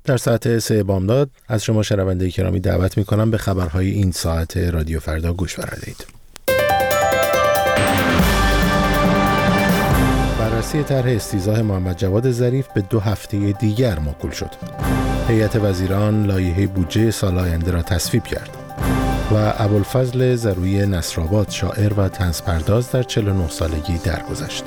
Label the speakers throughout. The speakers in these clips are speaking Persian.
Speaker 1: در ساعت 3 بامداد از شما شنونده گرامی دعوت می‌کنم به خبرهای این ساعت رادیو فردا گوش فرمایید. بررسی طرح استیضاح محمد جواد ظریف به 2 هفته دیگر موکول شد. هیئت وزیران لایحه بودجه سال آینده را تصویب کرد و ابوالفضل زرویی نصرآباد شاعر و طنزپرداز در 49 سالگی درگذشت.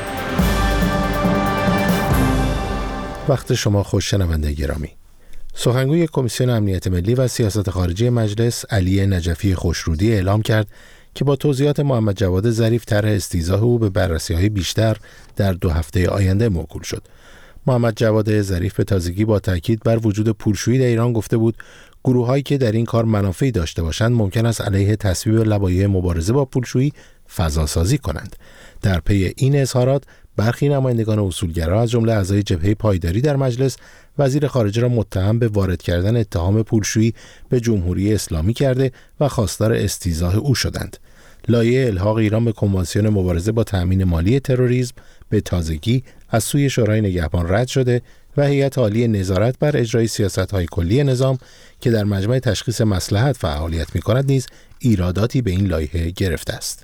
Speaker 1: وقت شما خوش شنونده گرامی. سخنگوی کمیسیون امنیت ملی و سیاست خارجی مجلس علی نجفی خوشرودی اعلام کرد که با توضیحات محمد جواد ظریف طرح استیضاح او به بررسی‌های بیشتر در 2 هفته آینده موکول شد. محمد جواد ظریف به تازگی با تاکید بر وجود پولشویی در ایران گفته بود گروه‌هایی که در این کار منافعی داشته باشند ممکن است علیه تصویب لوایح مبارزه با پولشویی فضاسازی کنند. در پی این اظهارات برخی نمایندگان اصولگرا از جمله اعضای جبهه پایداری در مجلس وزیر خارجه را متهم به وارد کردن اتهام پولشویی به جمهوری اسلامی کرده و خواستار استیضاح او شدند. لایحه الحاق ایران به کنوانسیون مبارزه با تأمین مالی تروریسم به تازگی از سوی شورای نگهبان رد شده و هیئت عالی نظارت بر اجرای سیاست‌های کلی نظام که در مجمع تشخیص مصلحت فعالیت می‌کند نیز ایراداتی به این لایحه گرفته است.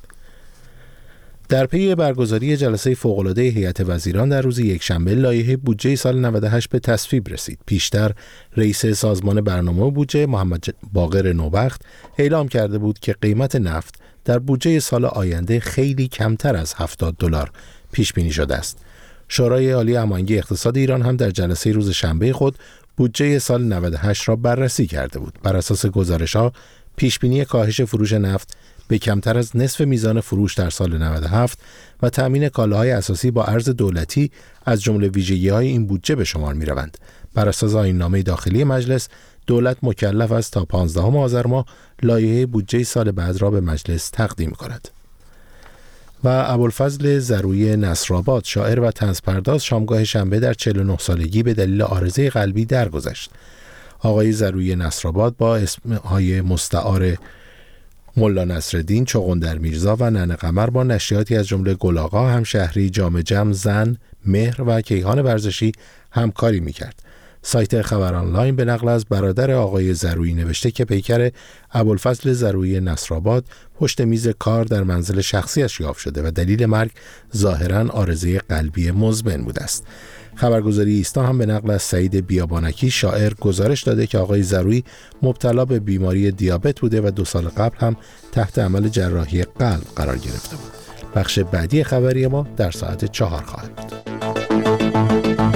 Speaker 1: در پی برگزاری جلسه فوق‌العاده هیئت وزیران در روز یکشنبه لایحه بودجه سال 98 به تصویب رسید. پیشتر رئیس سازمان برنامه و بودجه محمد باقر نوبخت اعلام کرده بود که قیمت نفت در بودجه سال آینده خیلی کمتر از $70 پیش بینی شده است. شورای عالی هماهنگی اقتصاد ایران هم در جلسه روز شنبه خود بودجه سال 98 را بررسی کرده بود. بر اساس گزارش‌ها پیش بینی کاهش فروش نفت به کمتر از نصف میزان فروش در سال 97 و تأمین کالاهای اساسی با ارز دولتی از جمله ویژگی‌های این بودجه به شمار می‌روند. بر اساس آیین‌نامه داخلی مجلس دولت مکلف است تا 15 آذر ماه لایحه بودجه سال بعد را به مجلس تقدیم کند. و ابوالفضل زرویی نصرآباد شاعر و طنزپرداز شامگاه شنبه در 49 سالگی به دلیل عارضه قلبی درگذشت. آقای زرویی نصرآباد با اسمهای مستعار ملا نصرالدین، چغندر میرزا و ننه قمر با نشریاتی از جمله گل‌آقا، همشهری، جام جم، زن، مهر و کیهان ورزشی همکاری میکرد. سایت خبر آنلاین به نقل از برادر آقای زرویی نوشته که پیکر ابوالفضل زرویی نصرآباد پشت میز کار در منزل شخصیش یافت شده و دلیل مرگ ظاهراً عارضه قلبی مزمن بوده است. خبرگزاری ایستا هم به نقل از سعید بیابانکی شاعر گزارش داده که آقای زرویی مبتلا به بیماری دیابت بوده و 2 سال قبل هم تحت عمل جراحی قلب قرار گرفته بود. بخش بعدی خبری ما در ساعت 4 خواهد بود.